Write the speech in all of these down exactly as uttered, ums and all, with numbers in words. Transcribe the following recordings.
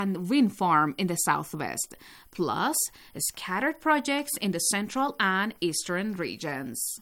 and wind farm in the southwest, plus scattered projects in the central and eastern regions.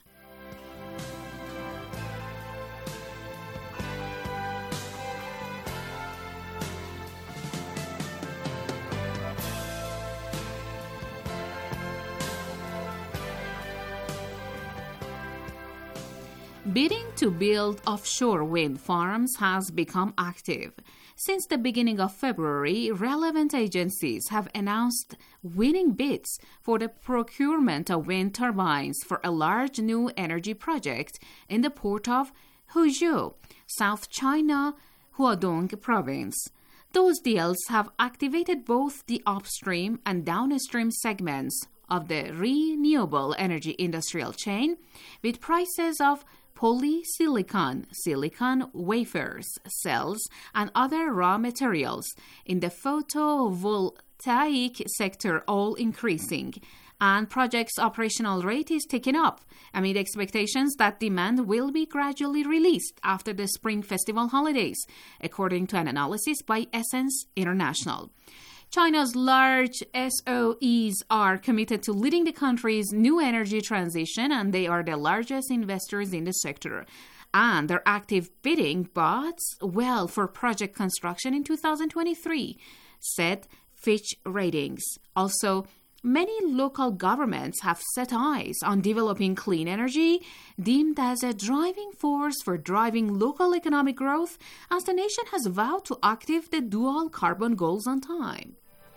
Bidding to build offshore wind farms has become active. Since the beginning of February, relevant agencies have announced winning bids for the procurement of wind turbines for a large new energy project in the port of Huzhou, South China, Huadong province. Those deals have activated both the upstream and downstream segments of the renewable energy industrial chain, with prices of polysilicon, silicon wafers, cells, and other raw materials in the photovoltaic sector all increasing, and project's operational rate is ticking up amid expectations that demand will be gradually released after the Spring Festival holidays, according to an analysis by Essence International. China's large S O Es are committed to leading the country's new energy transition, and they are the largest investors in the sector. And their active bidding bodes well for project construction in two thousand twenty-three, said Fitch Ratings. Also, many local governments have set eyes on developing clean energy, deemed as a driving force for driving local economic growth, as the nation has vowed to achieve the dual carbon goals on time.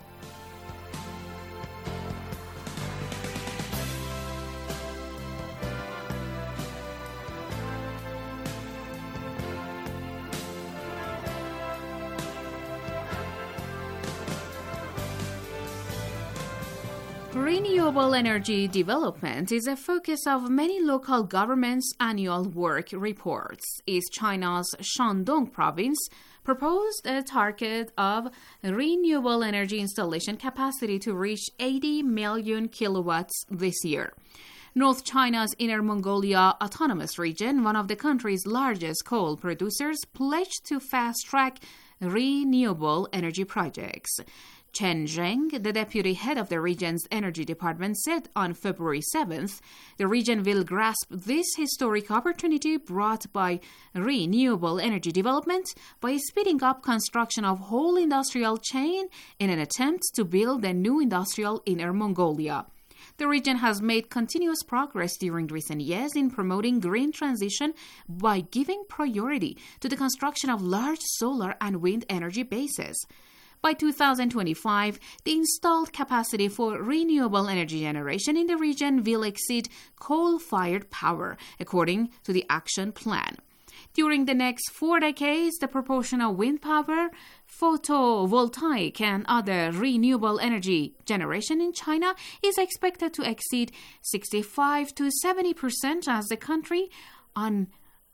Renewable energy development is a focus of many local governments' annual work reports. East China's Shandong province proposed a target of renewable energy installation capacity to reach eighty million kilowatts this year. North China's Inner Mongolia Autonomous Region, one of the country's largest coal producers, pledged to fast-track renewable energy projects. Chen Zheng, the deputy head of the region's energy department, said on February seventh, the region will grasp this historic opportunity brought by renewable energy development by speeding up construction of whole industrial chain in an attempt to build a new industrial Inner Mongolia. The region has made continuous progress during recent years in promoting green transition by giving priority to the construction of large solar and wind energy bases. By two thousand twenty-five, the installed capacity for renewable energy generation in the region will exceed coal-fired power, according to the action plan. During the next four decades, the proportion of wind power, photovoltaic, and other renewable energy generation in China is expected to exceed sixty-five to seventy percent as the country on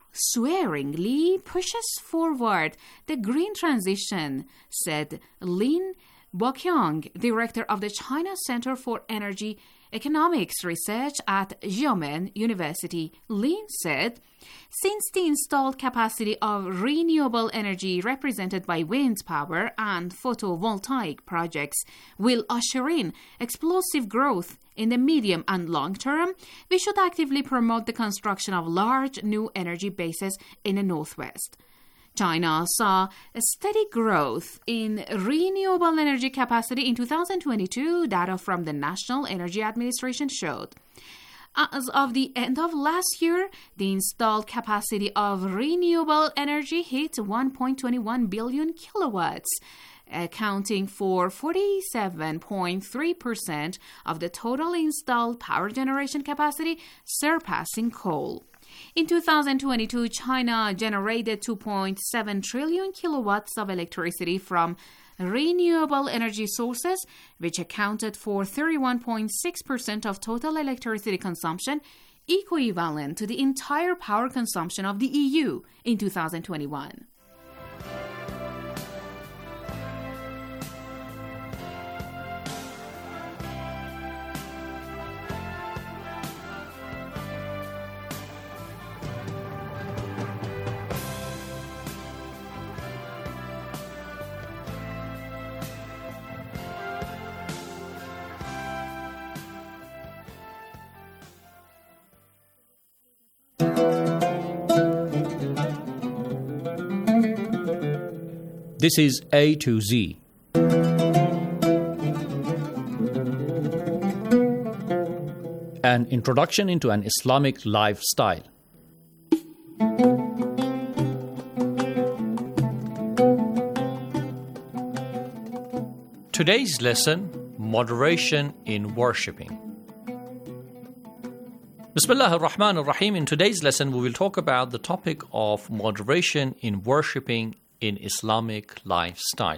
swearingly pushes forward the green transition, said Lin Boqiang, director of the China Center for Energy Economics Research at Xiamen University. Lin said, since the installed capacity of renewable energy represented by wind power and photovoltaic projects will usher in explosive growth in the medium and long term, we should actively promote the construction of large new energy bases in the Northwest. China saw a steady growth in renewable energy capacity in two thousand twenty-two, data from the National Energy Administration showed. As of the end of last year, the installed capacity of renewable energy hit one point two one billion kilowatts, accounting for forty-seven point three percent of the total installed power generation capacity, surpassing coal. In two thousand twenty-two, China generated two point seven trillion kilowatts of electricity from renewable energy sources, which accounted for thirty-one point six percent of total electricity consumption, equivalent to the entire power consumption of the E U in two thousand twenty-one. This is A to Z. An introduction into an Islamic lifestyle. Today's lesson, moderation in worshipping. Bismillah ar-Rahman ar-Rahim. In today's lesson, we will talk about the topic of moderation in worshipping in Islamic lifestyle.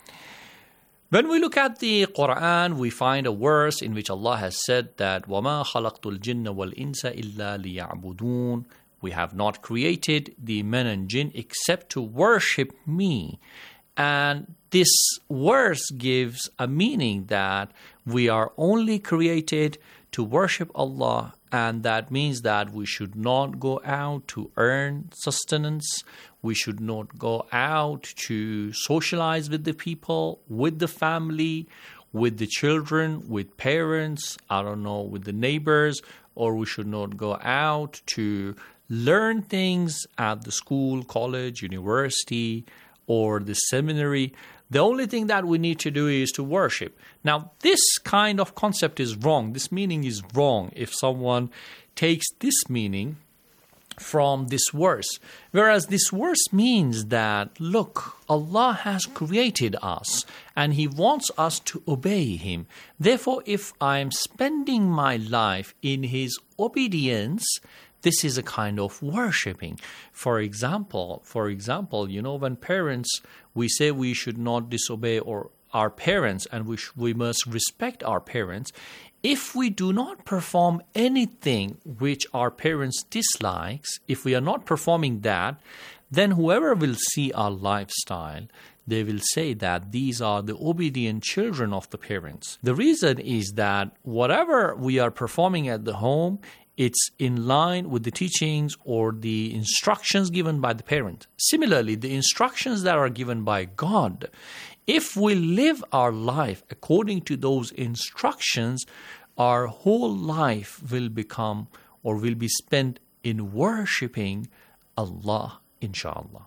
When we look at the Quran, we find a verse in which Allah has said that وَمَا خَلَقْتُ الْجِنَّ وَالْإِنسَ إِلَّا لِيَعْبُدُونَ. We have not created the men and jinn except to worship me. And this verse gives a meaning that we are only created to worship Allah, and that means that we should not go out to earn sustenance. We should not go out to socialize with the people, with the family, with the children, with parents, I don't know, with the neighbors, or we should not go out to learn things at the school, college, university, or the seminary. The only thing that we need to do is to worship. Now, this kind of concept is wrong. This meaning is wrong if someone takes this meaning from this verse. Whereas this verse means that, look, Allah has created us and He wants us to obey Him. Therefore, if I am spending my life in His obedience, this is a kind of worshipping. For example, for example, you know, when parents, we say we should not disobey or our parents and we, sh- we must respect our parents. If we do not perform anything which our parents dislikes, if we are not performing that, then whoever will see our lifestyle, they will say that these are the obedient children of the parents. The reason is that whatever we are performing at the home, it's in line with the teachings or the instructions given by the parent. Similarly, the instructions that are given by God, if we live our life according to those instructions, our whole life will become or will be spent in worshipping Allah, inshallah.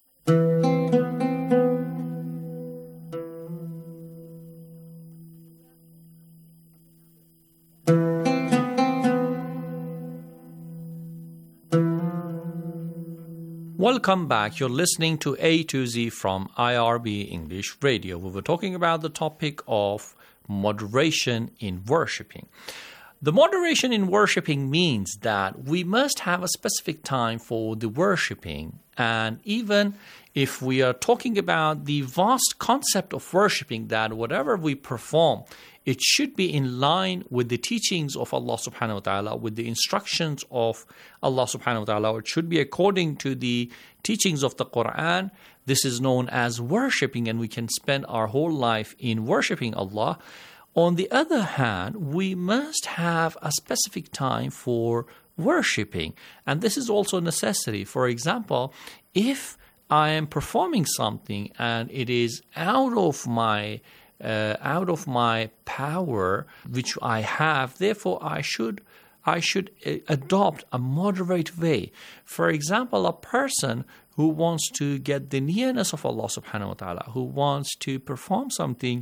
Welcome back. You're listening to A to Z from I R B English Radio. We were talking about the topic of moderation in worshipping. The moderation in worshipping means that we must have a specific time for the worshipping. And even if we are talking about the vast concept of worshipping, that whatever we perform, it should be in line with the teachings of Allah subhanahu wa ta'ala, with the instructions of Allah subhanahu wa ta'ala, or it should be according to the teachings of the Quran. This is known as worshipping, and we can spend our whole life in worshipping Allah. On the other hand, we must have a specific time for worshipping, and this is also a necessity. For example, if I am performing something and it is out of my Uh, out of my power, which I have, therefore I should I should uh, adopt a moderate way. For example, a person who wants to get the nearness of Allah subhanahu wa ta'ala, who wants to perform something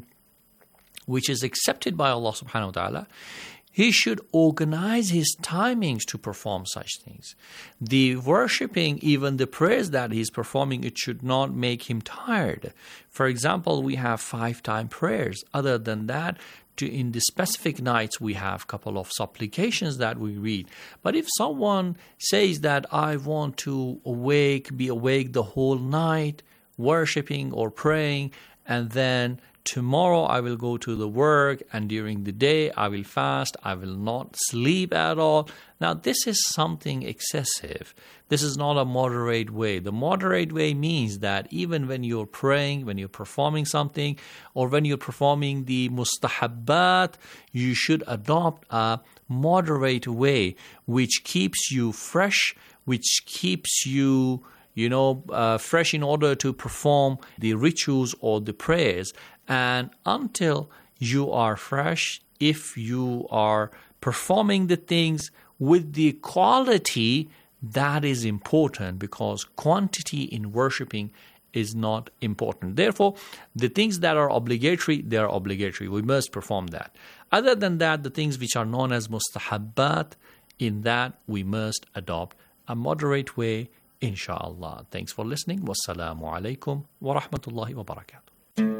which is accepted by Allah subhanahu wa ta'ala, he should organize his timings to perform such things. The worshipping, even the prayers that he's performing, it should not make him tired. For example, we have five-time prayers. Other than that, to, in the specific nights, we have a couple of supplications that we read. But if someone says that I want to awake, be awake the whole night, worshipping or praying, and then tomorrow I will go to the work, and during the day I will fast, I will not sleep at all. Now, this is something excessive. This is not a moderate way. The moderate way means that even when you're praying, when you're performing something, or when you're performing the mustahabbat, you should adopt a moderate way which keeps you fresh, which keeps you, you know, uh, fresh in order to perform the rituals or the prayers. And until you are fresh, if you are performing the things with the quality, that is important, because quantity in worshiping is not important. Therefore, the things that are obligatory, they are obligatory. We must perform that. Other than that, the things which are known as mustahabbat, in that we must adopt a moderate way, inshallah. Thanks for listening. Wassalamu alaikum wa rahmatullahi wa barakatuh.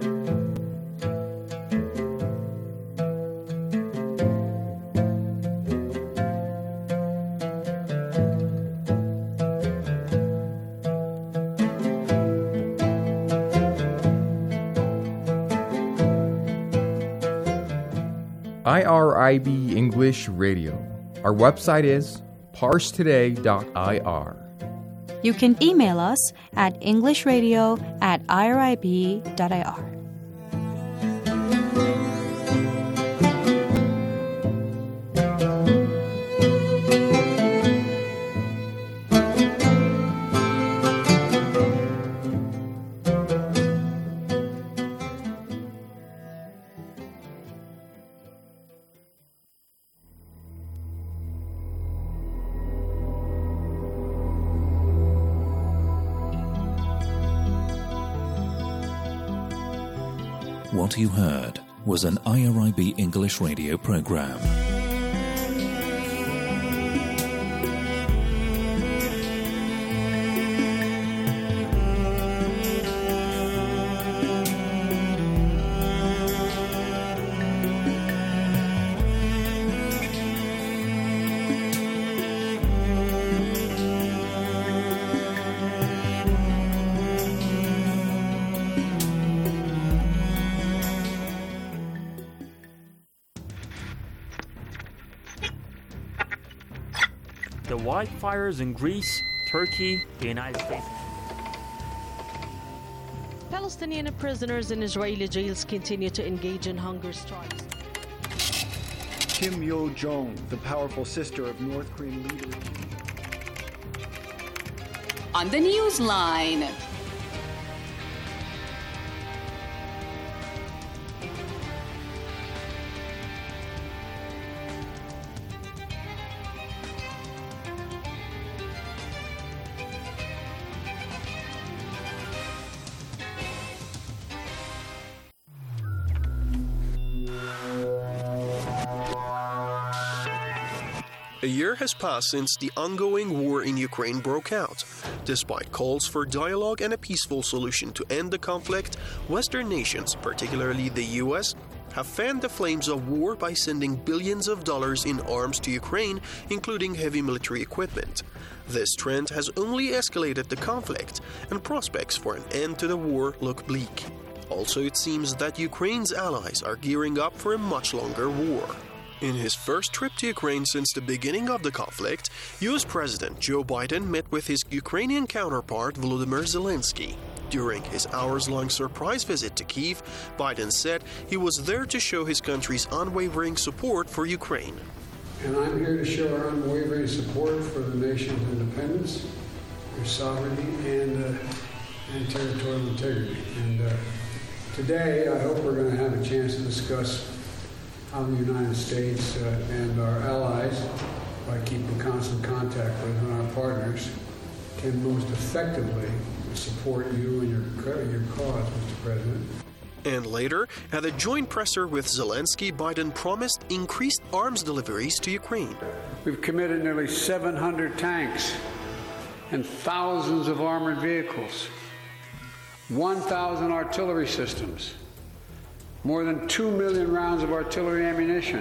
I R I B English Radio. Our website is parse today dot I R. You can email us at englishradio at I R I B dot I R. What you heard was an I R I B English radio program. The wildfires in Greece, Turkey, the United States. Palestinian prisoners in Israeli jails continue to engage in hunger strikes. Kim Yo-jong, the powerful sister of North Korean leader. On the Newsline. A year has passed since the ongoing war in Ukraine broke out. Despite calls for dialogue and a peaceful solution to end the conflict, Western nations, particularly the U S, have fanned the flames of war by sending billions of dollars in arms to Ukraine, including heavy military equipment. This trend has only escalated the conflict, and prospects for an end to the war look bleak. Also, it seems that Ukraine's allies are gearing up for a much longer war. In his first trip to Ukraine since the beginning of the conflict, U S President Joe Biden met with his Ukrainian counterpart Volodymyr Zelensky. During his hours-long surprise visit to Kyiv, Biden said he was there to show his country's unwavering support for Ukraine. And I'm here to show our unwavering support for the nation's independence, their sovereignty, and, uh, and territorial integrity. And uh, today, I hope we're going to have a chance to discuss how the United States uh, and our allies, by keeping constant contact with and our partners, can most effectively support you and your, your cause, Mister President. And later, at a joint presser with Zelensky, Biden promised increased arms deliveries to Ukraine. We've committed nearly seven hundred tanks and thousands of armored vehicles, one thousand artillery systems, more than two million rounds of artillery ammunition,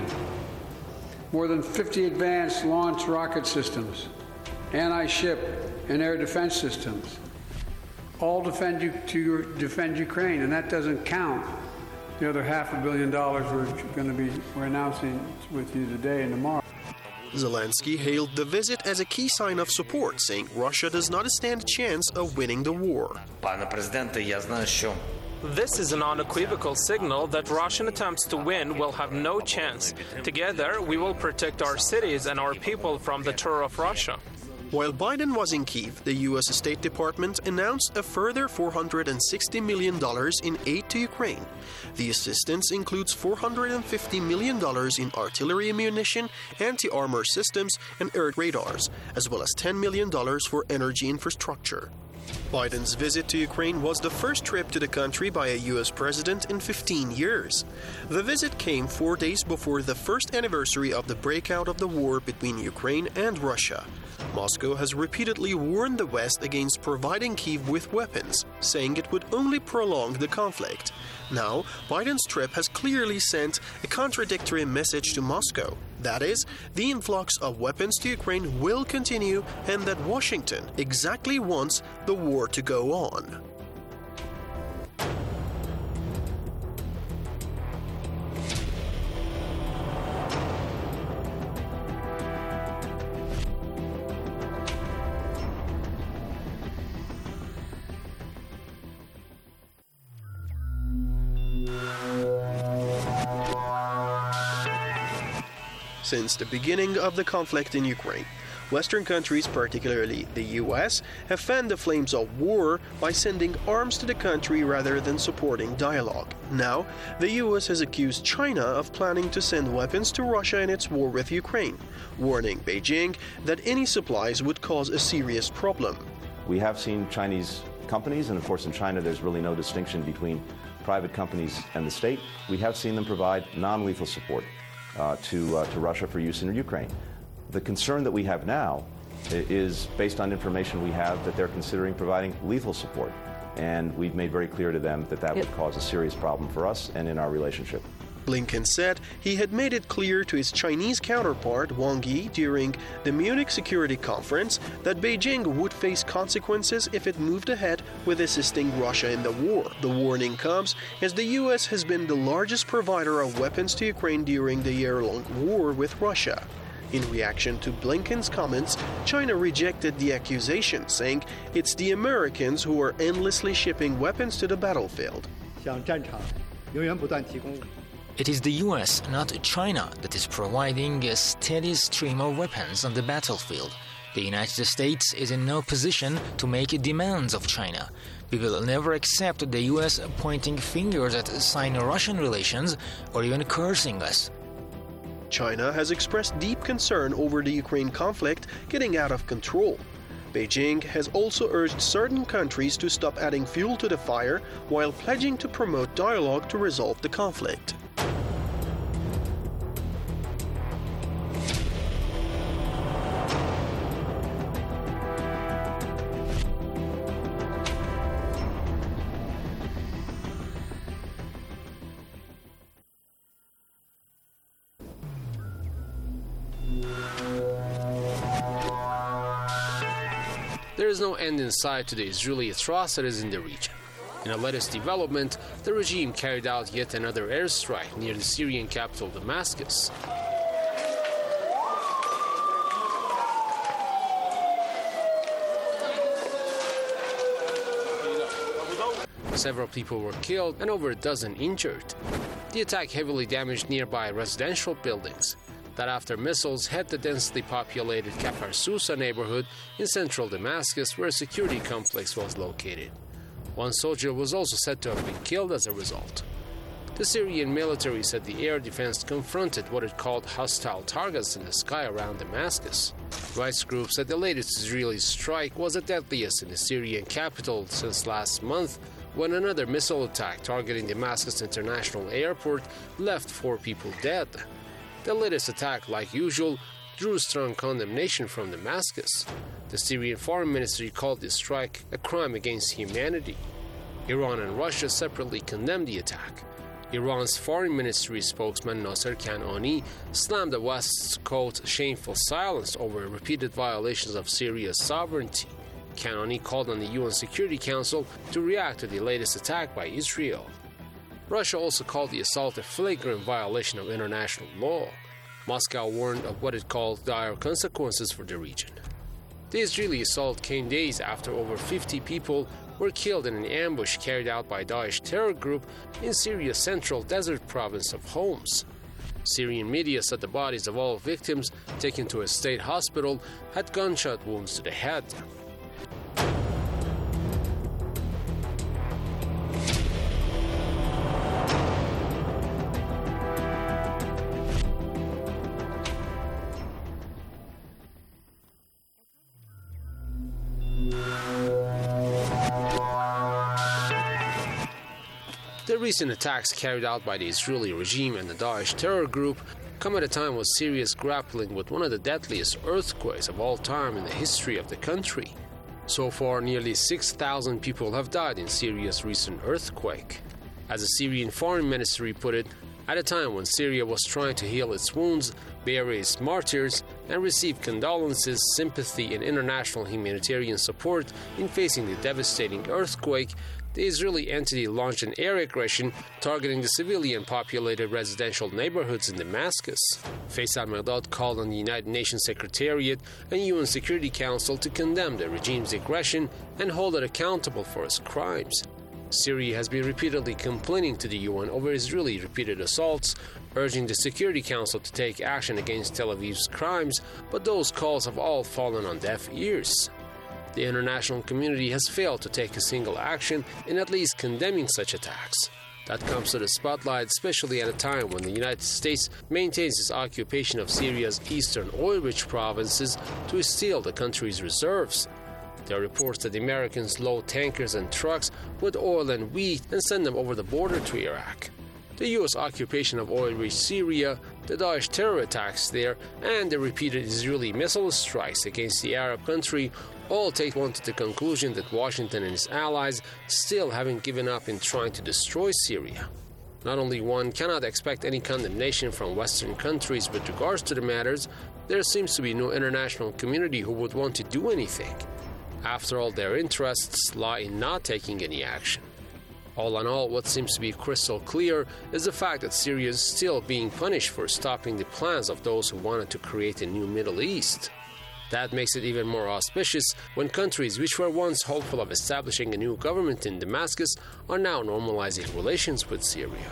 more than fifty advanced launch rocket systems, anti-ship and air defense systems, all defend you, to defend Ukraine, and that doesn't count the other half a billion dollars we're going to be we're announcing with you today and tomorrow. Zelensky hailed the visit as a key sign of support, saying Russia does not stand a chance of winning the war. This is an unequivocal signal that Russian attempts to win will have no chance. Together, we will protect our cities and our people from the terror of Russia. While Biden was in Kyiv, the U S State Department announced a further four hundred sixty million dollars in aid to Ukraine. The assistance includes four hundred fifty million dollars in artillery ammunition, anti-armor systems, and air radars, as well as ten million dollars for energy infrastructure. Biden's visit to Ukraine was the first trip to the country by a U S president in fifteen years. The visit came four days before the first anniversary of the breakout of the war between Ukraine and Russia. Moscow has repeatedly warned the West against providing Kyiv with weapons, saying it would only prolong the conflict. Now, Biden's trip has clearly sent a contradictory message to Moscow. That is, the influx of weapons to Ukraine will continue and that Washington exactly wants the war to go on. Since the beginning of the conflict in Ukraine, Western countries, particularly the U S, have fanned the flames of war by sending arms to the country rather than supporting dialogue. Now, the U S has accused China of planning to send weapons to Russia in its war with Ukraine, warning Beijing that any supplies would cause a serious problem. We have seen Chinese companies, and of course in China there's really no distinction between private companies and the state. We have seen them provide non-lethal support Uh, to, uh, to Russia for use in Ukraine. The concern that we have now is based on information we have that they're considering providing lethal support. And we've made very clear to them that that yep. would cause a serious problem for us and in our relationship. Blinken said he had made it clear to his Chinese counterpart, Wang Yi, during the Munich Security Conference that Beijing would face consequences if it moved ahead with assisting Russia in the war. The warning comes as the U S has been the largest provider of weapons to Ukraine during the year-long war with Russia. In reaction to Blinken's comments, China rejected the accusation, saying it's the Americans who are endlessly shipping weapons to the battlefield. It is the U S, not China, that is providing a steady stream of weapons on the battlefield. The United States is in no position to make demands of China. We will never accept the U S pointing fingers at Sino-Russian relations or even cursing us. China has expressed deep concern over the Ukraine conflict getting out of control. Beijing has also urged certain countries to stop adding fuel to the fire while pledging to promote dialogue to resolve the conflict. There is no end in sight to the Israeli atrocities in the region. In the latest development, the regime carried out yet another airstrike near the Syrian capital Damascus. Several people were killed and over a dozen injured. The attack heavily damaged nearby residential buildings. That after missiles hit the densely populated Kafar Sousa neighborhood in central Damascus, where a security complex was located. One soldier was also said to have been killed as a result. The Syrian military said the air defense confronted what it called hostile targets in the sky around Damascus. Rights groups said the latest Israeli strike was the deadliest in the Syrian capital since last month, when another missile attack targeting Damascus International Airport left four people dead. The latest attack, like usual, drew strong condemnation from Damascus. The Syrian Foreign Ministry called this strike a crime against humanity. Iran and Russia separately condemned the attack. Iran's Foreign Ministry spokesman Nasser Kanani slammed the West's, quote, shameful silence over repeated violations of Syria's sovereignty. Kanani called on the U N Security Council to react to the latest attack by Israel. Russia also called the assault a flagrant violation of international law. Moscow warned of what it called dire consequences for the region. The Israeli assault came days after over fifty people were killed in an ambush carried out by Daesh terror group in Syria's central desert province of Homs. Syrian media said the bodies of all victims taken to a state hospital had gunshot wounds to the head. The recent attacks carried out by the Israeli regime and the Daesh terror group come at a time when Syria is grappling with one of the deadliest earthquakes of all time in the history of the country. So far, nearly six thousand people have died in Syria's recent earthquake. As the Syrian Foreign Ministry put it, at a time when Syria was trying to heal its wounds, bury its martyrs, and receive condolences, sympathy, and international humanitarian support in facing the devastating earthquake, the Israeli entity launched an air aggression targeting the civilian-populated residential neighborhoods in Damascus. Faisal Mehrdad called on the United Nations Secretariat and U N Security Council to condemn the regime's aggression and hold it accountable for its crimes. Syria has been repeatedly complaining to the U N over Israeli repeated assaults, urging the Security Council to take action against Tel Aviv's crimes, but those calls have all fallen on deaf ears. The international community has failed to take a single action in at least condemning such attacks. That comes to the spotlight, especially at a time when the United States maintains its occupation of Syria's eastern oil-rich provinces to steal the country's reserves. There are reports that the Americans load tankers and trucks with oil and wheat and send them over the border to Iraq. The U S occupation of oil-rich Syria, the Daesh terror attacks there, and the repeated Israeli missile strikes against the Arab country all take one to the conclusion that Washington and its allies still haven't given up in trying to destroy Syria. Not only one cannot expect any condemnation from Western countries with regards to the matters, there seems to be no international community who would want to do anything. After all, their interests lie in not taking any action. All in all, what seems to be crystal clear is the fact that Syria is still being punished for stopping the plans of those who wanted to create a new Middle East. That makes it even more auspicious when countries which were once hopeful of establishing a new government in Damascus are now normalizing relations with Syria.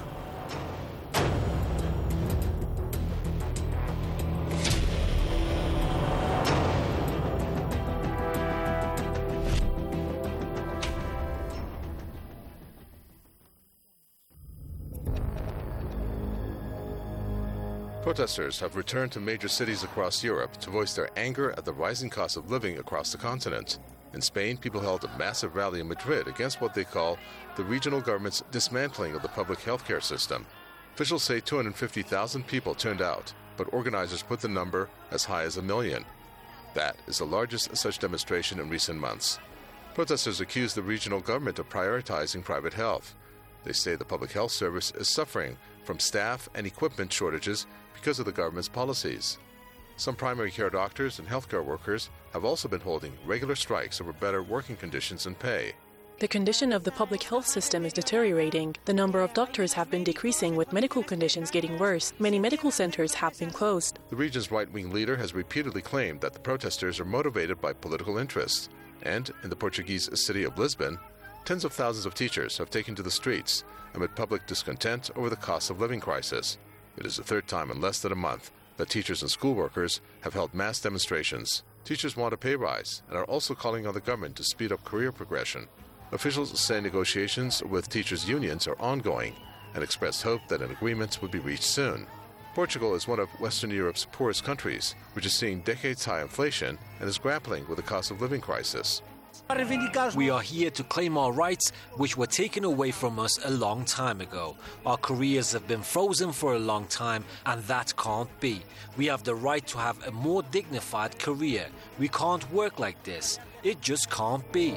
Protesters have returned to major cities across Europe to voice their anger at the rising cost of living across the continent. In Spain, people held a massive rally in Madrid against what they call the regional government's dismantling of the public healthcare system. Officials say two hundred fifty thousand people turned out, but organizers put the number as high as a million. That is the largest such demonstration in recent months. Protesters accuse the regional government of prioritizing private health. They say the public health service is suffering from staff and equipment shortages because of the government's policies. Some primary care doctors and healthcare workers have also been holding regular strikes over better working conditions and pay. The condition of the public health system is deteriorating. The number of doctors have been decreasing with medical conditions getting worse. Many medical centers have been closed. The region's right-wing leader has repeatedly claimed that the protesters are motivated by political interests. And in the Portuguese city of Lisbon, tens of thousands of teachers have taken to the streets amid public discontent over the cost of living crisis. It is the third time in less than a month that teachers and school workers have held mass demonstrations. Teachers want a pay rise and are also calling on the government to speed up career progression. Officials say negotiations with teachers' unions are ongoing and expressed hope that an agreement would be reached soon. Portugal is one of Western Europe's poorest countries, which is seeing decades-high inflation and is grappling with the cost of living crisis. We are here to claim our rights, which were taken away from us a long time ago. Our careers have been frozen for a long time, and that can't be. We have the right to have a more dignified career. We can't work like this. It just can't be.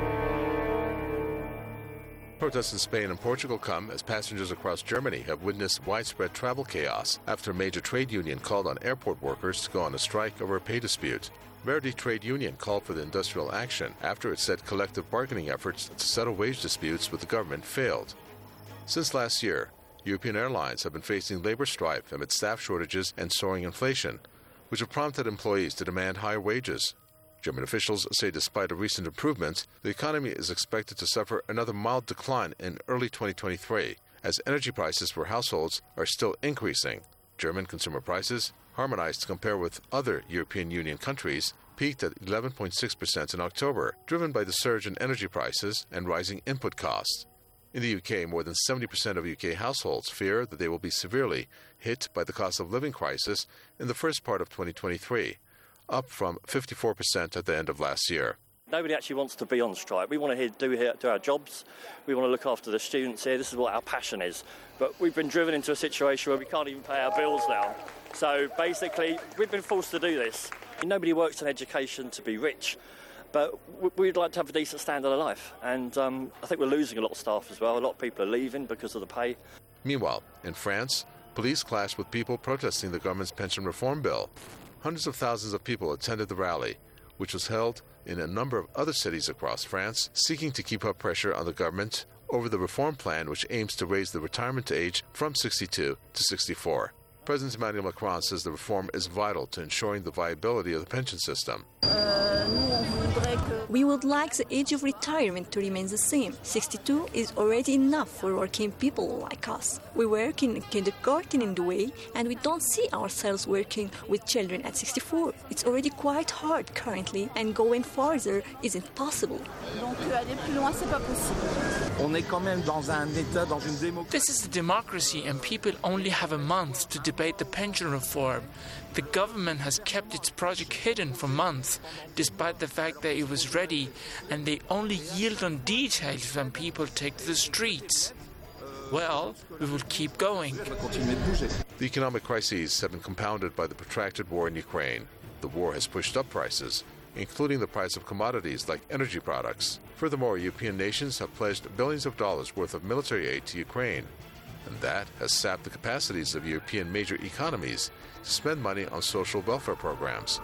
Protests in Spain and Portugal come as passengers across Germany have witnessed widespread travel chaos after a major trade union called on airport workers to go on a strike over a pay dispute. Verdi Trade Union called for the industrial action after it said collective bargaining efforts to settle wage disputes with the government failed. Since last year, European airlines have been facing labor strife amid staff shortages and soaring inflation, which have prompted employees to demand higher wages. German officials say despite a recent improvement, the economy is expected to suffer another mild decline in early twenty twenty-three, as energy prices for households are still increasing. German consumer prices, harmonized to compare with other European Union countries, peaked at eleven point six percent in October, driven by the surge in energy prices and rising input costs. In the U K, more than seventy percent of U K households fear that they will be severely hit by the cost of living crisis in the first part of twenty twenty-three, up from fifty-four percent at the end of last year. Nobody actually wants to be on strike. We want to do, do our jobs. We want to look after the students here. This is what our passion is. But we've been driven into a situation where we can't even pay our bills now. So basically, we've been forced to do this. Nobody works in education to be rich, but we'd like to have a decent standard of life. And um, I think we're losing a lot of staff as well. A lot of people are leaving because of the pay. Meanwhile, in France, police clashed with people protesting the government's pension reform bill. Hundreds of thousands of people attended the rally, which was held in a number of other cities across France, seeking to keep up pressure on the government over the reform plan which aims to raise the retirement age from sixty-two to sixty-four. President Emmanuel Macron says the reform is vital to ensuring the viability of the pension system. We would like the age of retirement to remain the same. sixty-two is already enough for working people like us. We work in kindergarten in the way, and we don't see ourselves working with children at sixty-four. It's already quite hard currently, and going farther isn't possible. This is a democracy, and people only have a month to debate the pension reform. The government has kept its project hidden for months, despite the fact that it was ready, and they only yield on details when people take to the streets. Well, we will keep going. The economic crises have been compounded by the protracted war in Ukraine. The war has pushed up prices, including the price of commodities like energy products. Furthermore, European nations have pledged billions of dollars worth of military aid to Ukraine, and that has sapped the capacities of European major economies to spend money on social welfare programs.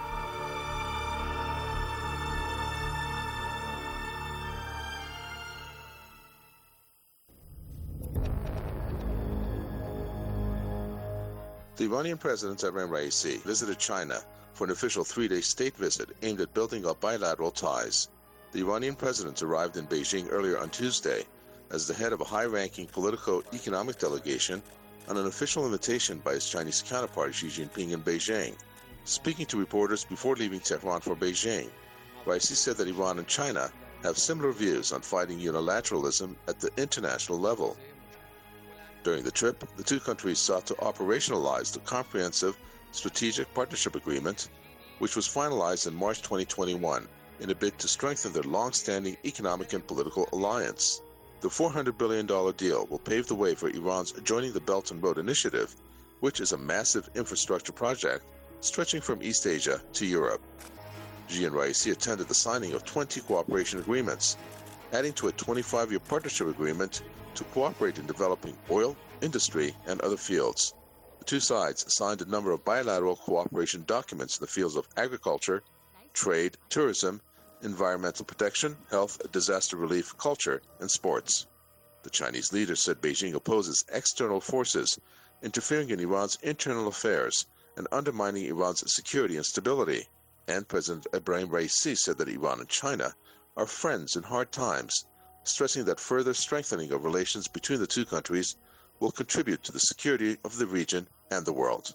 The Iranian President Ebrahim Raisi visited China for an official three-day state visit aimed at building up bilateral ties. The Iranian president arrived in Beijing earlier on Tuesday as the head of a high-ranking politico-economic delegation on an official invitation by his Chinese counterpart Xi Jinping in Beijing. Speaking to reporters before leaving Tehran for Beijing, Raisi said that Iran and China have similar views on fighting unilateralism at the international level. During the trip, the two countries sought to operationalize the comprehensive Strategic Partnership Agreement, which was finalized in March twenty twenty-one, in a bid to strengthen their long-standing economic and political alliance. The four hundred billion dollars deal will pave the way for Iran's joining the Belt and Road Initiative, which is a massive infrastructure project stretching from East Asia to Europe. Xi and Raisi attended the signing of twenty cooperation agreements, adding to a twenty-five-year partnership agreement to cooperate in developing oil, industry, and other fields. The two sides signed a number of bilateral cooperation documents in the fields of agriculture, trade, tourism, environmental protection, health, disaster relief, culture, and sports. The Chinese leader said Beijing opposes external forces interfering in Iran's internal affairs and undermining Iran's security and stability. And President Ebrahim Raisi said that Iran and China are friends in hard times, stressing that further strengthening of relations between the two countries will contribute to the security of the region and the world.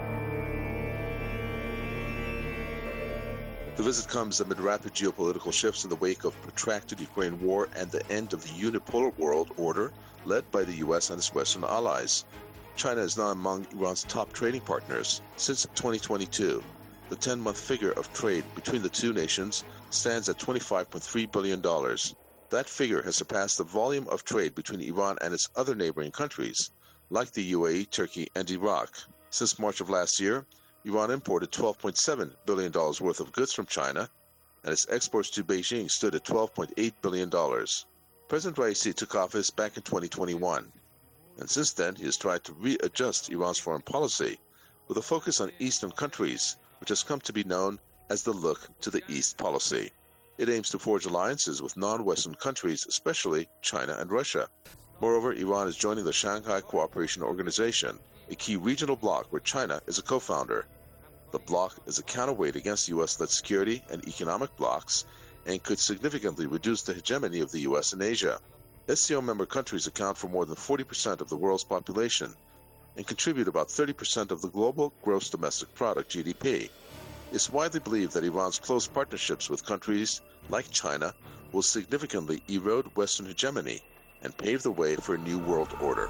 The visit comes amid rapid geopolitical shifts in the wake of protracted Ukraine war and the end of the unipolar world order led by the U S and its Western allies. China is now among Iran's top trading partners. Since twenty twenty-two, the ten-month figure of trade between the two nations stands at twenty-five point three billion dollars. That figure has surpassed the volume of trade between Iran and its other neighboring countries, like the U A E, Turkey, and Iraq. Since March of last year, Iran imported twelve point seven billion dollars worth of goods from China, and its exports to Beijing stood at twelve point eight billion dollars. President Raisi took office back in twenty twenty-one, and since then he has tried to readjust Iran's foreign policy with a focus on Eastern countries, which has come to be known as the Look to the East policy. It aims to forge alliances with non-Western countries, especially China and Russia. Moreover, Iran is joining the Shanghai Cooperation Organization, a key regional bloc where China is a co-founder. The bloc is a counterweight against U S-led security and economic blocs and could significantly reduce the hegemony of the U S in Asia. S C O member countries account for more than forty percent of the world's population and contribute about thirty percent of the global gross domestic product, G D P. It's widely believed that Iran's close partnerships with countries like China will significantly erode Western hegemony and pave the way for a new world order.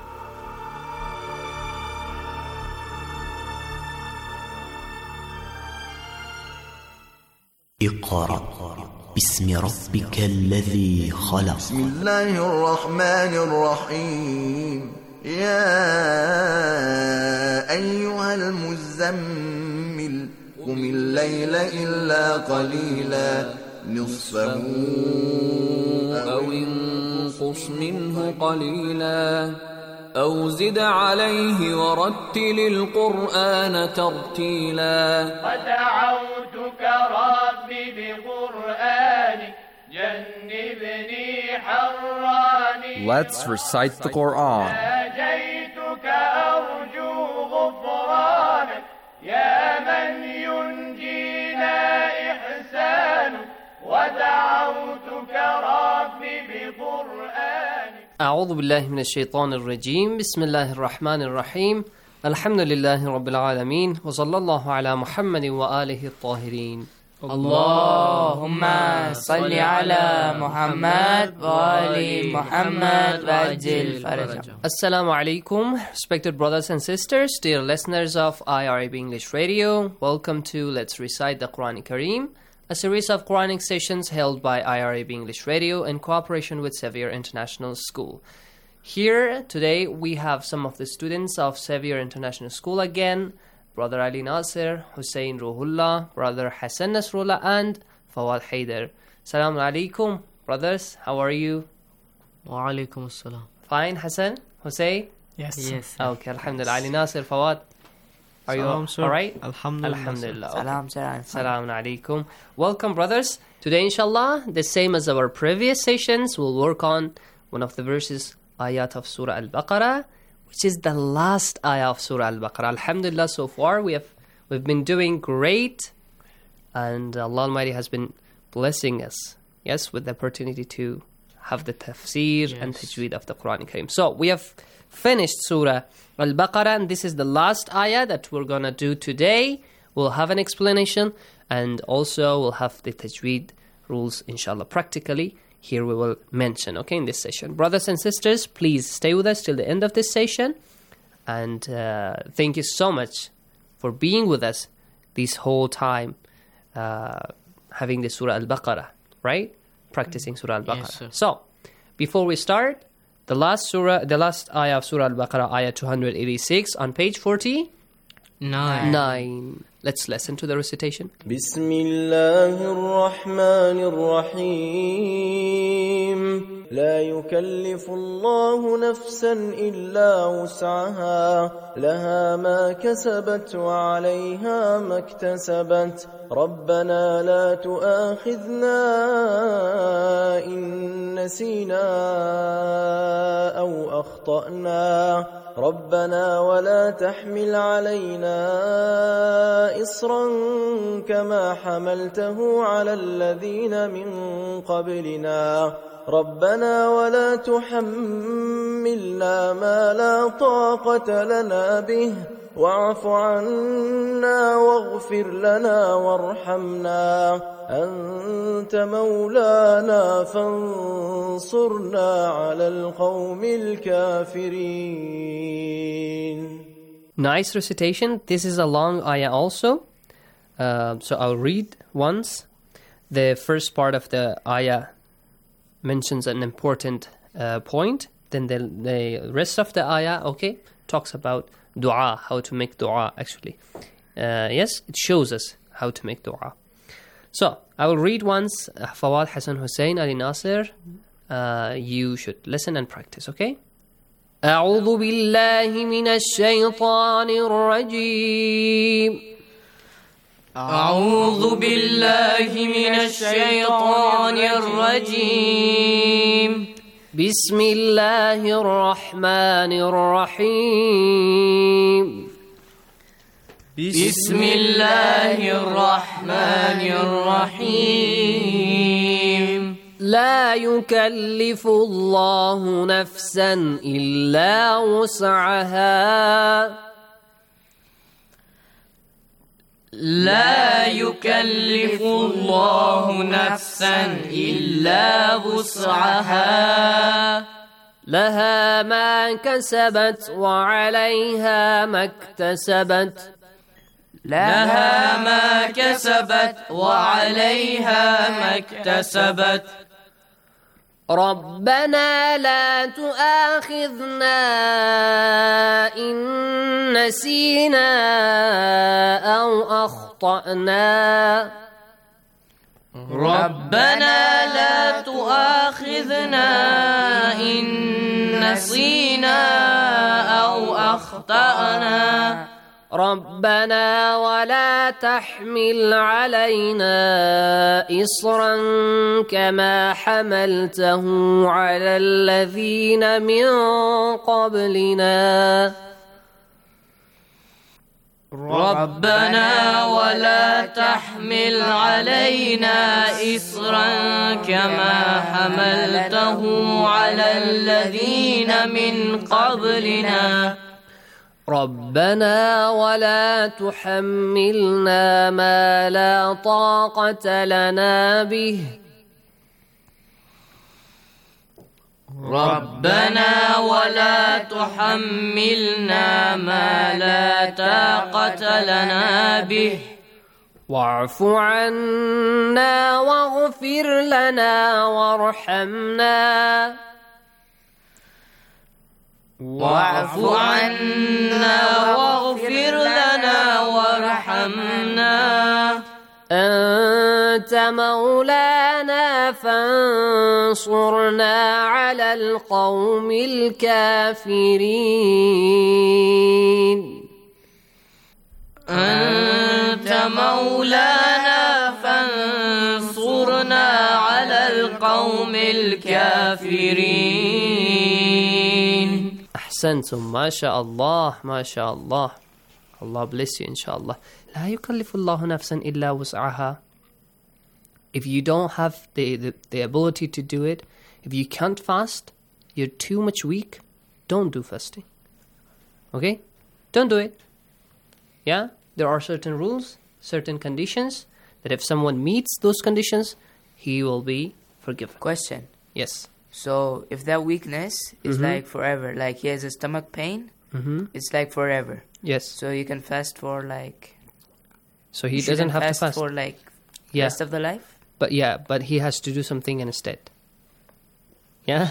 اقرأ باسم ربك الذي خلق. بسم الله الرحمن الرحيم. يا أيها المزمل قم الليل إلا قليلا نصفه أو انقص منه قليلا أو زد عليه ورتل القرآن ترتيلا. ودعوتك ربي بقرآنك جنبني حراني. Let's recite the Quran. ناجيتك أرجو غفرانك يا من ينجينا إحسانك. ودعوتك ربي بقرآنك. أعوذ بالله من الشيطان الرجيم. بسم الله الرحمن الرحيم. الحمد لله رب العالمين وصلى الله على محمد وآله الطاهرين. اللهم صل على محمد وآل محمد وعجل فرجهم. Assalamu alaikum, respected brothers and sisters, dear listeners of I R A B English Radio. Welcome to Let's Recite the Quran Kareem, a series of Quranic sessions held by I R A B English Radio in cooperation with Xavier International School. Here today we have some of the students of Xavier International School again, Brother Ali Nasir, Hussein Ruhullah, Brother Hassan Nasrullah, and Fawad Haider. Assalamu alaikum, brothers. How are you? Wa alaikum assalam. Fine, Hassan? Hussein? Yes. Yes. Okay, alhamdulillah. Ali Nasir, Fawad? Are you Salam, sir. all right? Alhamdulillah. Alhamdulillah. Okay. Salam, salam. Salam alaikum. Welcome, brothers. Today, inshallah, the same as our previous sessions, we'll work on one of the verses, ayat of Surah Al-Baqarah, which is the last ayah of Surah Al-Baqarah. Alhamdulillah, so far we have we've been doing great, and Allah Almighty has been blessing us, yes, with the opportunity to have the tafsir yes. and tajweed of the Quran Kareem. So we have finished Surah Al-Baqarah, and this is the last ayah that we're gonna do today. We'll have an explanation, and also we'll have the tajweed rules, inshallah, practically. Here we will mention, okay, in this session. Brothers and sisters, please stay with us till the end of this session. And uh, thank you so much for being with us this whole time, uh, having the Surah Al-Baqarah, right? Practicing Surah Al-Baqarah. Yes, sir. So, before we start, the last surah, the last ayah of Surah Al-Baqarah, ayah two hundred eighty-six, on page forty. Nine. Nine. Let's listen to the recitation. بسم الله الرحمن الرحيم. لا يكلف الله نفسا إلا وسعها لها ما كسبت وعليها ما اكتسبت ربنا لا تؤاخذنا إن نسينا أو أخطأنا ربنا ولا تحمل علينا إصرا كما حملته على الذين من قبلنا ربنا ولا تحملنا ما لا طاقة لنا به واعف عنا واغفر لنا وارحمنا أنت مولانا فانصرنا على القوم الكافرين. Nice recitation. This is a long ayah also. Uh, so I'll read once. The first part of the ayah mentions an important uh, point. Then the, the rest of the ayah, okay, talks about dua, how to make dua actually. Uh, yes, it shows us how to make dua. So, I will read once. Fawad, Hassan, Hussein, Ali Nasir. Uh, you should listen and practice, okay? أعوذ بالله من الشيطان الرجيم. أعوذ بالله من الشيطان الرجيم. بسم الله الرحمن الرحيم. بسم الله الرحمن الرحيم. لا يكلف الله نفسا إلا وسعها. لا يكلف الله نفسا إلا وسعها لها ما كسبت وعليها ما اكتسبت لها ما كسبت وعليها ما اكتسبت ربنا لا تؤاخذنا إن نسينا أو أخطأنا ربنا لا تؤاخذنا إن نسينا أو أخطأنا ربنا ولا تحمل علينا إصرا كما حملته على الذين من قبلنا ربنا ولا تحمل علينا إصرا كما حملته على الذين من قبلنا ربنا ولا تحملنا ما لا طاقة لنا به ربنا ولا تحملنا ما لا طاقة لنا به واعف عنا واغفر لنا وارحمنا واعف عنا واغفر لنا وارحمنا أنت مولانا فانصرنا على القوم الكافرين أنت مولانا فانصرنا على القوم الكافرين أحسنتم ما شاء الله ما شاء الله Allah bless you inshallah لا يكلف الله نفسا إلا وسعها If you don't have the, the, the ability to do it, if you can't fast, you're too much weak, don't do fasting. Okay? Don't do it. Yeah? There are certain rules, certain conditions, that if someone meets those conditions, he will be forgiven. Question. Yes. So, if that weakness is Mhm. like forever, like he has a stomach pain, Mhm. it's like forever. Yes. So, you can fast for like... So he you doesn't shouldn't have fast to fast. for like Yeah. rest of the life? But yeah, but he has to do something instead. Yeah?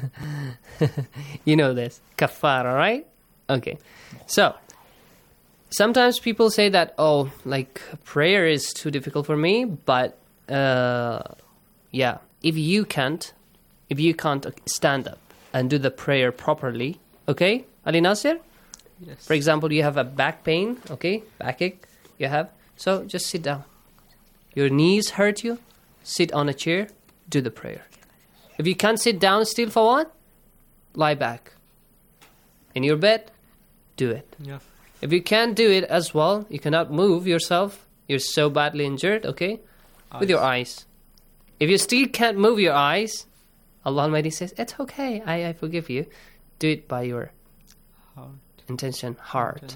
You know this. Kafara, right? Okay. So, sometimes people say that, oh, like, prayer is too difficult for me, but, uh, yeah, if you can't, if you can't stand up and do the prayer properly, okay, Ali Nasir? Yes. For example, you have a back pain, okay, backache, you have, so just sit down. Your knees hurt you, sit on a chair, do the prayer. If you can't sit down still for what? Lie back. In your bed, do it. Yeah. If you can't do it as well, you cannot move yourself, you're so badly injured, okay? With your eyes. If you still can't move your eyes, Allah Almighty says, it's okay, I, I forgive you. Do it by your Heart. intention, heart.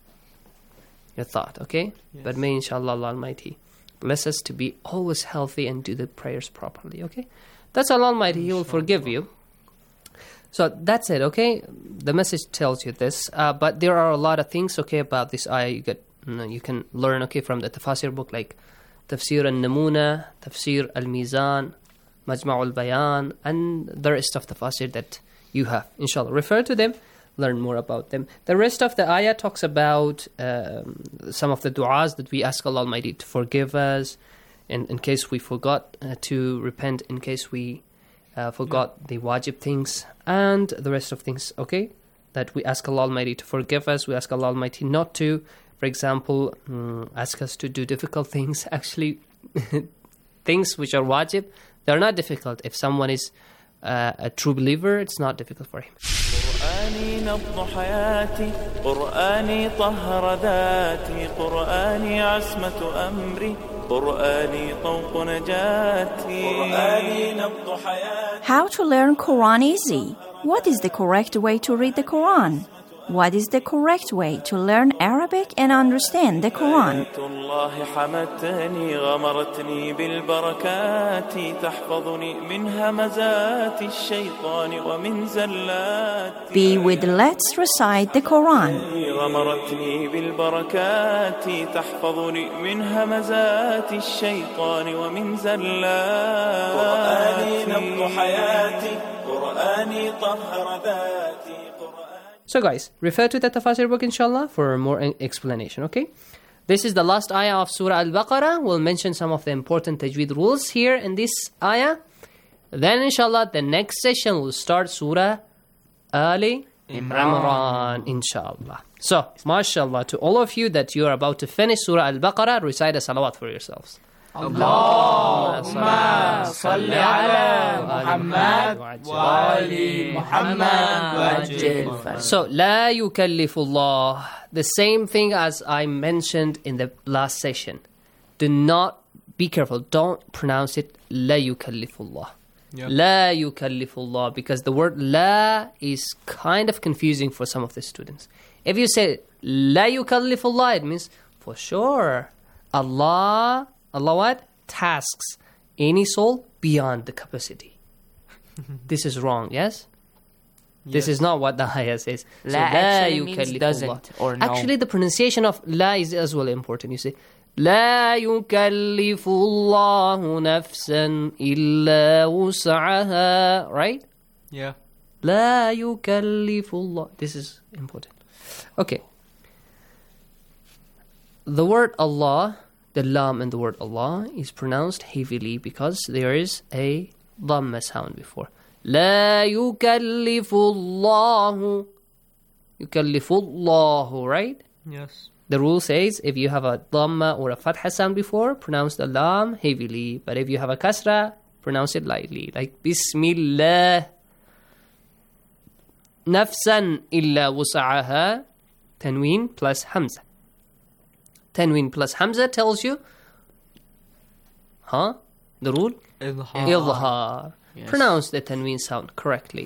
Your thought, okay? Yes. But may inshallah Allah Almighty bless us to be always healthy and do the prayers properly, okay? That's Allah Almighty, He will forgive you. So that's it, okay? The message tells you this. Uh, but there are a lot of things, okay, about this ayah you, get, you, know, you can learn, okay, from the tafsir book like Tafsir al-Namuna, Tafsir al-Mizan, Majma' al-Bayan, and the rest of the tafsir that you have. Inshallah, refer to them, learn more about them. The rest of the ayah talks about um, some of the du'as that we ask Allah Almighty to forgive us, in, in case we forgot uh, to repent, in case we uh, forgot yeah. the wajib things, and the rest of things, okay? That we ask Allah Almighty to forgive us, we ask Allah Almighty not to, for example, um, ask us to do difficult things. Actually, things which are wajib, they're not difficult. If someone is uh, a true believer, it's not difficult for him. قرآني نبض حياتي قرآني طهر ذاتي قرآني عصمة أمري قرآني طوق نجاتي قرآني نبض حياتي How to learn Quran easy? What is the correct way to read the Quran? what is the correct way to learn Arabic and understand the Quran? الله حمتني غمرتني بالبركات تحفظني من همزات الشيطان ومن زلات Be with Let's Recite the Quran. غمرتني بالبركات تحفظني من همزات الشيطان ومن زلات قرآني نبض حياتي قرآني طهر ذاتي. So guys, refer to the Tafasir book inshallah for more explanation, okay? This is the last ayah of Surah Al-Baqarah. We'll mention some of the important tajweed rules here in this ayah. Then inshallah, the next session will start Surah Ali Imran, inshallah. So, mashallah, to all of you that you are about to finish Surah Al-Baqarah, recite a salawat for yourselves. اللهم صل على محمد وآل محمد وعجل. So, لا يكلف الله, the same thing as I mentioned in the last session. Do not, be careful, don't pronounce it لا يكلف الله. Yep. لا يكلف الله, because the word لا is kind of confusing for some of the students. If you say لا يكلف الله, it means for sure Allah, Allah what? Tasks any soul beyond the capacity. This is wrong, yes? This Yes. is not what the ayah says. So, La لا actually means يكلف doesn't الله. or no. Actually, the pronunciation of la is as well important. You say لا يكلف الله نفسا إلا وسعها, right? Yeah. لا يكلف الله. This is important. Okay. The word Allah, the lam in the word Allah is pronounced heavily because there is a dhamma sound before. لا يكلف الله. يكلف الله, right? Yes. The rule says if you have a dhamma or a fatha sound before, pronounce the lam heavily. But if you have a kasra, pronounce it lightly. Like Bismillah. Nafsan illa wusa'aha. Tanween plus hamza. Tanween plus hamza tells you, huh? The rule? Idhar. Idhar. Yes. Pronounce the tanween sound correctly.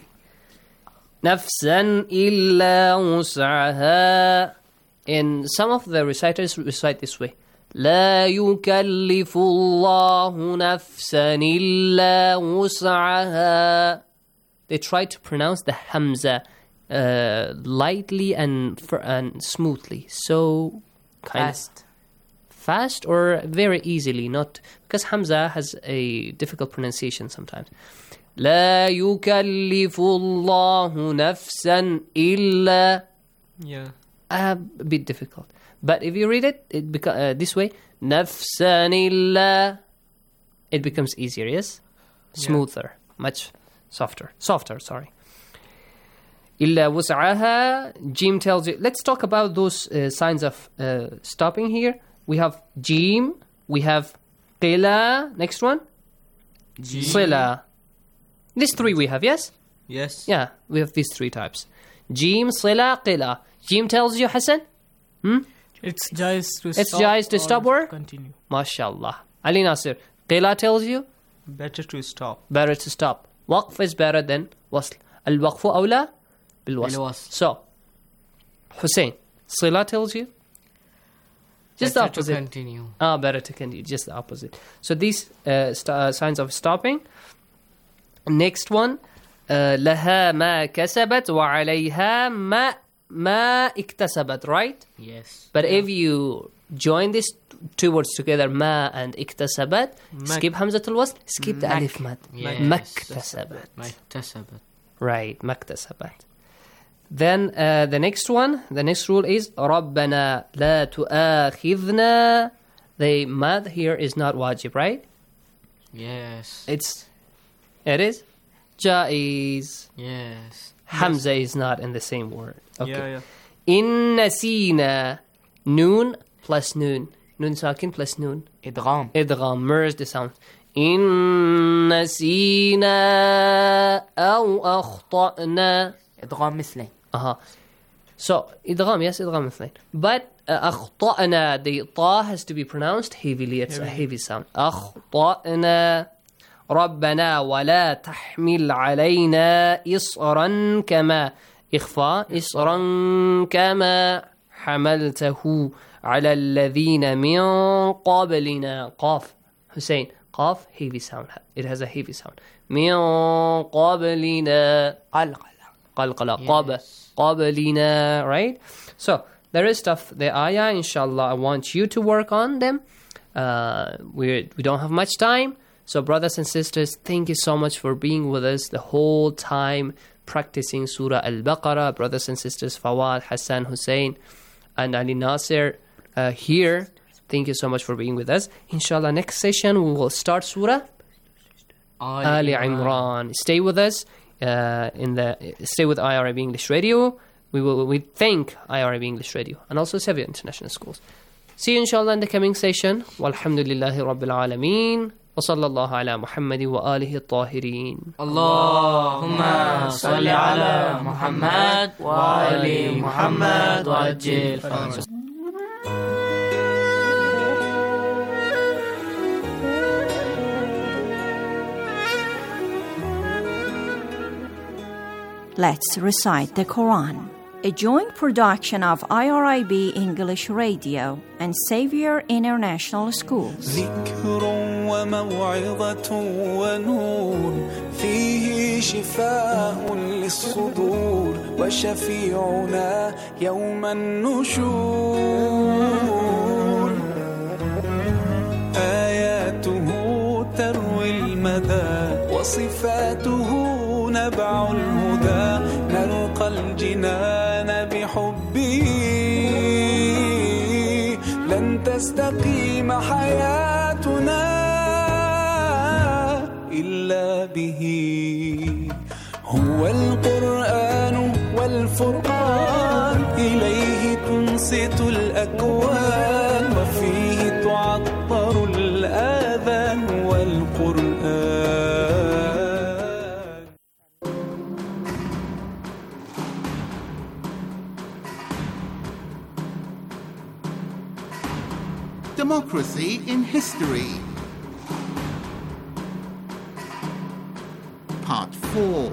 Nafsan illa wusa'aha. And some of the reciters recite this way. لا يكلف الله نفسا إلا وسعها. They try to pronounce the hamza uh, lightly and fr- and smoothly. So kind Fast. of fast or very easily, not because hamza has a difficult pronunciation sometimes. لا يكلف الله نفسا إلا. Yeah. A bit difficult. But if you read it, it beca- uh, this way, نفسا إلا, it becomes easier, yes? Smoother, much softer. Softer, sorry. إلا وسعها, Jim tells you. Let's talk about those uh, signs of uh, stopping here. We have Jim, we have Qila, next one? Jim. Sila. These three we have, yes? Yes. Yeah, we have these three types. Jim, Sila, Qila. Jim tells you, Hassan? Hmm? It's jais to It's stop. jais to or stop or? continue. MashaAllah. Ali Nasir. Qila tells you? Better to stop. Better to stop. Waqf is better than wasl. Al-waqfu awla bil-wasl. Bil-wasl. So, Hussein. Sila tells you? Just the Better to opposite. continue. Ah, better to continue. Just the opposite. So these uh, st- uh, signs of stopping. Next one. Uh, لها ما كسبت وعليها ما ما اكتسبت, right? Yes. But if you join these two words together, ما and اكتسبت, Mak- skip hamzat al-wasl, skip the Mak- alif mad. Yes. مكتسبت. مكتسبت. Right, مكتسبت. Then uh, the next one, the next rule is ربنا لا تؤاخذنا. The mad here is not wajib, right? Yes. It's, it is jaiz. Yes. Hamza is not in the same word. Okay. Yeah, yeah. In nasina, noon plus noon. Noon sakin plus noon. Idgham. Idgham, merge the sound. In nasina أو أخطأنا. إدغام مثلين. Uh-huh. So, idgham, yes, idgham مثلين. But uh, أخطأنا, the ta has to be pronounced heavily. It's a heavy sound. أخطأنا. ربنا ولا تحمل علينا إصرا كما. إخفاء إصرا كما حملته على الذين من قبلنا. قاف Hussein, قاف heavy sound. It has a heavy sound. من قبلنا قلقلة قلقلة قاب قبلنا. Right? So the rest of the ayah, inshallah, I want you to work on them. Uh, we we don't have much time. So brothers and sisters, thank you so much for being with us the whole time practicing Surah Al-Baqarah. Brothers and sisters, Fawad, Hassan, Hussein, and Ali Nasir uh, here. Thank you so much for being with us. Inshallah, next session we will start Surah Ali Imran. Stay with us uh, in the stay with I R A B English Radio. We will we thank I R A B English Radio and also Sevier International Schools. See you inshallah in the coming session. Walhamdulillahi Rabbil Alameen. وصلى الله على محمد وآله الطاهرين. اللهم صل على محمد وآل محمد وعجل فرجهم. Let's recite the Quran. A joint production of I R I B English Radio and Xavier International Schools. ذكر وموعظة ونور فيه شفاء للصدور وشفيعنا يوم النشور آياته تروي المدى وصفاته نبع الهدى نلقى الجنان بحبه لن تستقيم حياتنا إلا به هو القرآن والفرقان إليه تنصت الأكوان وفيه تعطر الآذان والقرآن. Democracy in History. Part four.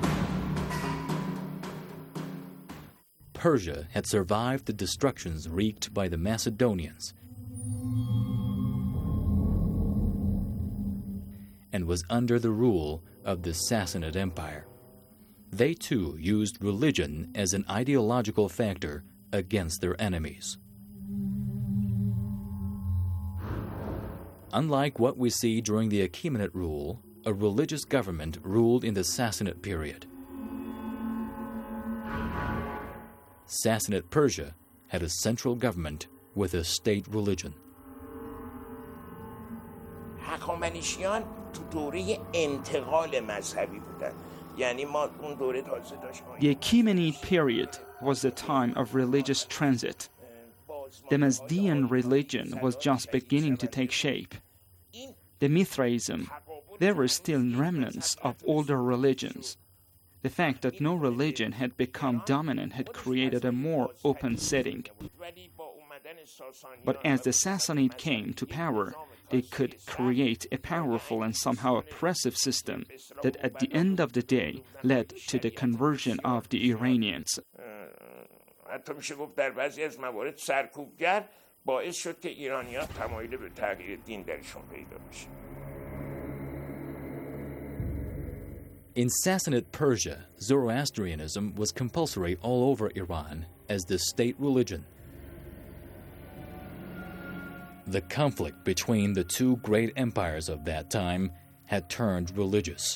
Persia had survived the destructions wreaked by the Macedonians and was under the rule of the Sassanid Empire. They too used religion as an ideological factor against their enemies. Unlike what we see during the Achaemenid rule, a religious government ruled in the Sassanid period. Sassanid Persia had a central government with a state religion. هخامنشیان تو دوره انتقال مذهبی بودن. یعنی ما اون دوره تازه داشت. The Achaemenid period was the time of religious transit. The Mazdean religion was just beginning to take shape. The Mithraism, there were still remnants of older religions. The fact that no religion had become dominant had created a more open setting. But as the Sassanid came to power, they could create a powerful and somehow oppressive system that at the end of the day led to the conversion of the Iranians. حتی میشه گفت در بعضی از موارد سرکوبگر باعث شد که ایرانی‌ها تمایل به تغییر دین درشون پیدا بشه. In Sassanid Persia, Zoroastrianism was compulsory all over Iran as the state religion. The conflict between the two great empires of that time had turned religious.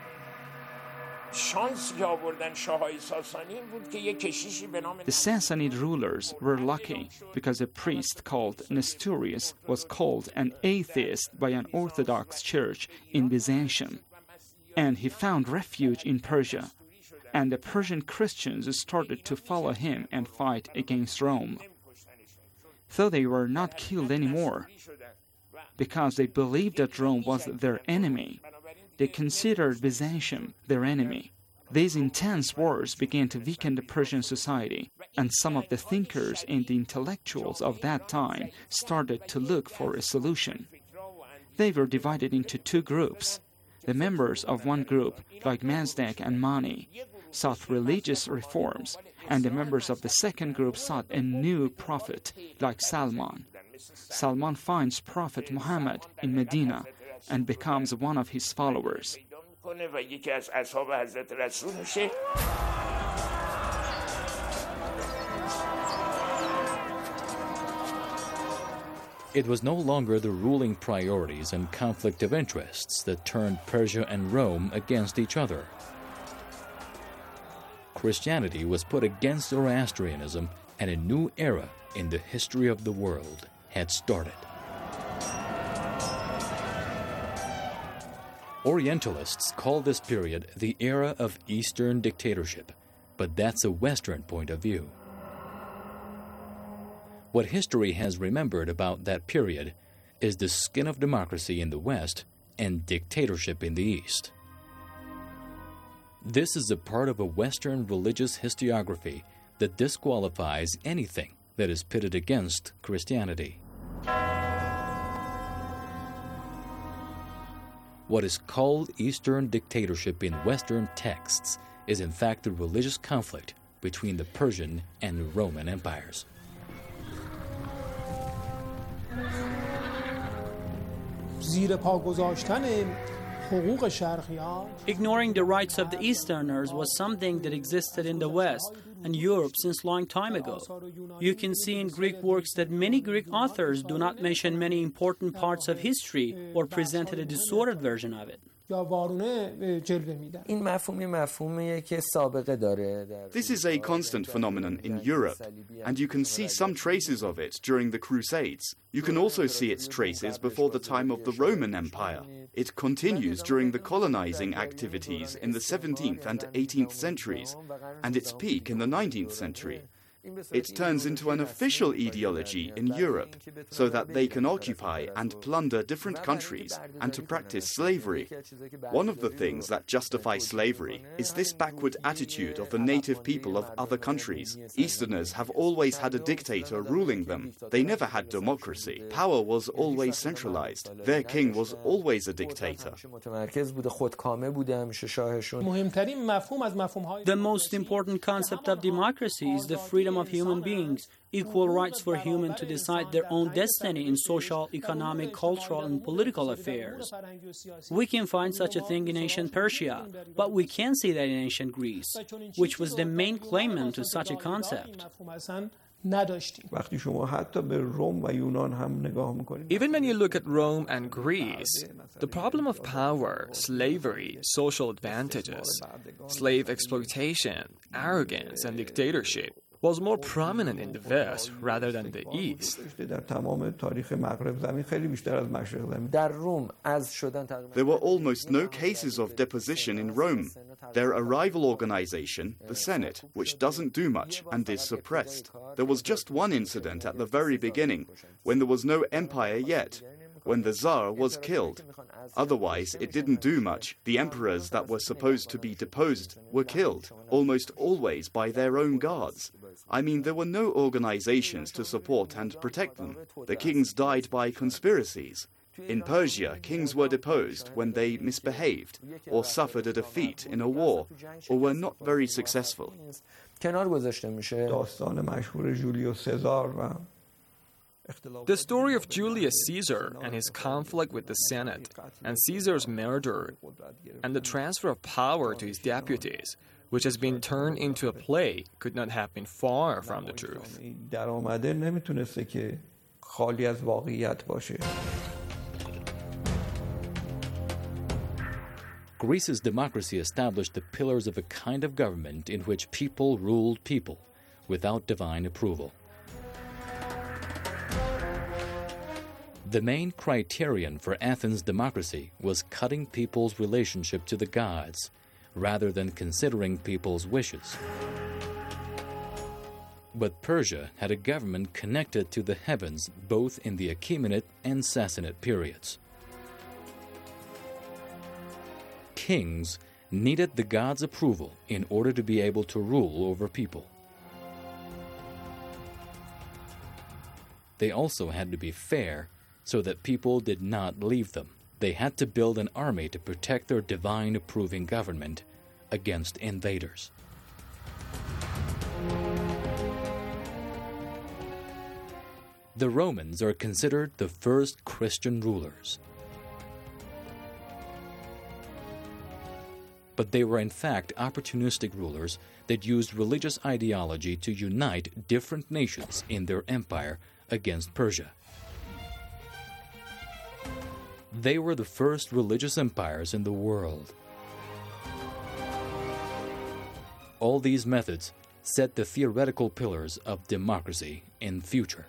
The Sassanid rulers were lucky because a priest called Nestorius was called an atheist by an Orthodox church in Byzantium, and he found refuge in Persia, and the Persian Christians started to follow him and fight against Rome. Though they were not killed anymore, because they believed that Rome was their enemy, they considered Byzantium their enemy. These intense wars began to weaken the Persian society, and some of the thinkers and the intellectuals of that time started to look for a solution. They were divided into two groups. The members of one group, like Mazdak and Mani, sought religious reforms, and the members of the second group sought a new prophet, like Salman. Salman finds Prophet Muhammad in Medina and becomes one of his followers. It was no longer the ruling priorities and conflict of interests that turned Persia and Rome against each other. Christianity was put against Zoroastrianism, and a new era in the history of the world had started. Orientalists call this period the era of Eastern dictatorship, but that's a Western point of view. What history has remembered about that period is the skin of democracy in the West and dictatorship in the East. This is a part of a Western religious historiography that disqualifies anything that is pitted against Christianity. What is called Eastern dictatorship in Western texts is in fact the religious conflict between the Persian and Roman empires. Ignoring the rights of the Easterners was something that existed in the West and Europe since long time ago. You can see in Greek works that many Greek authors do not mention many important parts of history or presented a distorted version of it. This is a constant phenomenon in Europe, and you can see some traces of it during the Crusades. You can also see its traces before the time of the Roman Empire. It continues during the colonizing activities in the seventeenth and eighteenth centuries, and its peak in the nineteenth century. It turns into an official ideology in Europe, so that they can occupy and plunder different countries and to practice slavery. One of the things that justify slavery is this backward attitude of the native people of other countries. Easterners have always had a dictator ruling them. They never had democracy. Power was always centralized. Their king was always a dictator. The most important concept of democracy is the freedom of human beings, equal rights for humans to decide their own destiny in social, economic, cultural, and political affairs. We can find such a thing in ancient Persia, but we can't see that in ancient Greece, which was the main claimant to such a concept. Even when you look at Rome and Greece, the problem of power, slavery, social advantages, slave exploitation, arrogance, and dictatorship was more prominent in the West rather than the East. There were almost no cases of deposition in Rome. Their arrival organization, the Senate, which doesn't do much and is suppressed. There was just one incident at the very beginning, when there was no empire yet, when the Tsar was killed. Otherwise, it didn't do much. The emperors that were supposed to be deposed were killed, almost always by their own guards. I mean, there were no organizations to support and protect them. The kings died by conspiracies. In Persia, kings were deposed when they misbehaved, or suffered a defeat in a war, or were not very successful. The story of Julius Caesar and his conflict with the Senate, and Caesar's murder, and the transfer of power to his deputies, which has been turned into a play, could not have been far from the truth. Greece's democracy established the pillars of a kind of government in which people ruled people without divine approval. The main criterion for Athens' democracy was cutting people's relationship to the gods rather than considering people's wishes. But Persia had a government connected to the heavens both in the Achaemenid and Sassanid periods. Kings needed the gods' approval in order to be able to rule over people. They also had to be fair so that people did not leave them. They had to build an army to protect their divine approving government against invaders. The Romans are considered the first Christian rulers. But they were in fact opportunistic rulers that used religious ideology to unite different nations in their empire against Persia. They were the first religious empires in the world. All these methods set the theoretical pillars of democracy in future.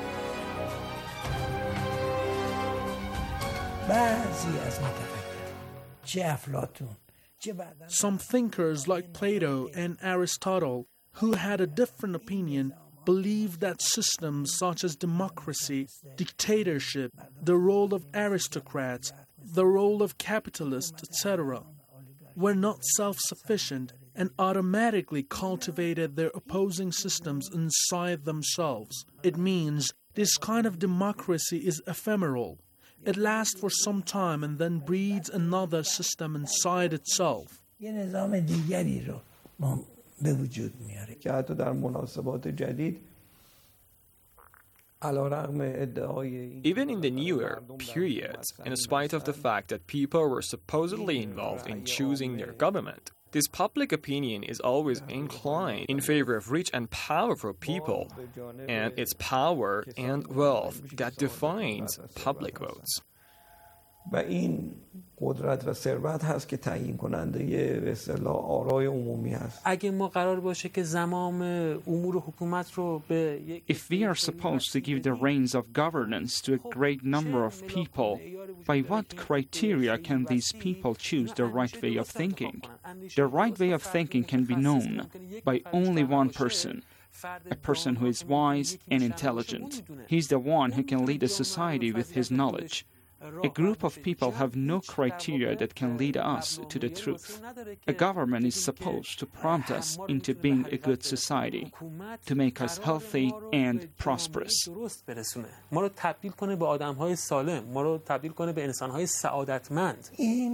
Some thinkers like Plato and Aristotle, who had a different opinion, believed that systems such as democracy, dictatorship, the role of aristocrats, the role of capitalists, et cetera, were not self-sufficient and automatically cultivated their opposing systems inside themselves. It means this kind of democracy is ephemeral. It lasts for some time and then breeds another system inside itself. Even in the newer periods, in spite of the fact that people were supposedly involved in choosing their government, this public opinion is always inclined in favor of rich and powerful people, and it's power and wealth that defines public votes. و این قدرت و ثروت هست که تعیین کننده به اصطلاح آرای عمومی هست. اگه ما قرار باشه که زمام امور حکومت رو به If we are supposed to give the reins of governance to a great number of people, by what criteria can these people choose the right way of thinking? The right way of thinking can be known by only one person. A person who is wise and intelligent. He's the one who can lead a society with his knowledge. A group of people have no criteria that can lead us to the truth. A government is supposed to prompt us into being a good society, to make us healthy and prosperous. ما رو تبدیل کنه به آدم‌های سالم، ما رو تبدیل کنه به انسان‌های سعادتمند.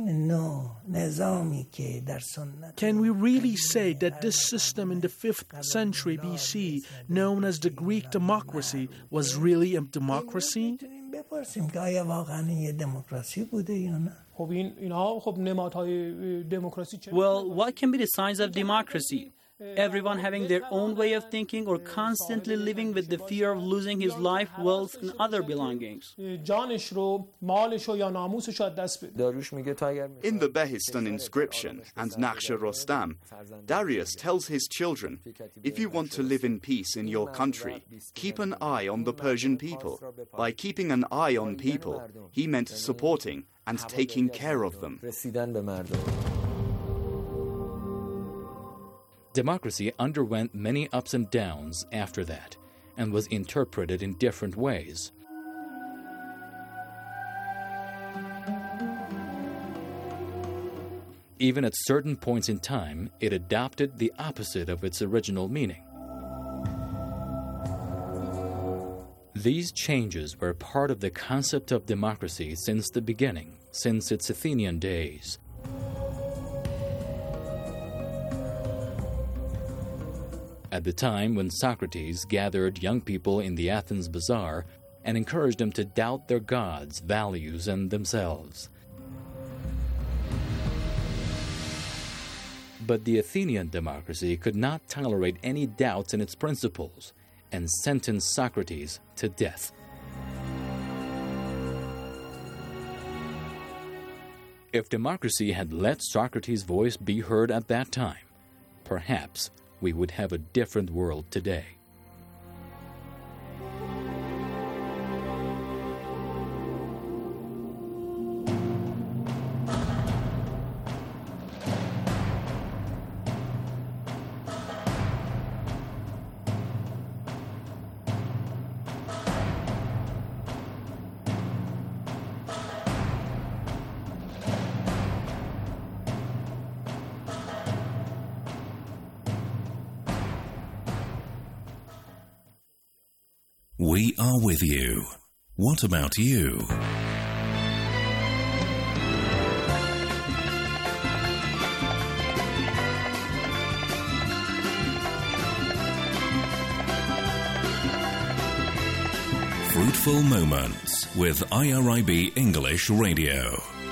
Can we really say that this system in the fifth century B C, known as the Greek democracy, was really a democracy? بپرسیم که آیا واقعا یه دموکراسی بوده یا نه؟ خب این اینها خب نمادهای دموکراسی چه؟ Well, what can be the signs of democracy? Everyone having their own way of thinking or constantly living with the fear of losing his life, wealth and other belongings. جانش رو، مالش رو یا ناموسش رو از دست بده. داریوش میگه تا اگر In the Behistun inscription and Naqsh Rostam, Darius tells his children, if you want to live in peace in your country, keep an eye on the Persian people. By keeping an eye on people, he meant supporting and taking care of them. Democracy underwent many ups and downs after that, and was interpreted in different ways. Even at certain points in time, it adopted the opposite of its original meaning. These changes were part of the concept of democracy since the beginning, since its Athenian days. At the time when Socrates gathered young people in the Athens bazaar and encouraged them to doubt their gods, values, and themselves. But the Athenian democracy could not tolerate any doubts in its principles and sentenced Socrates to death. If democracy had let Socrates' voice be heard at that time, perhaps we would have a different world today. We are with you. What about you? Fruitful Moments with I R I B English Radio.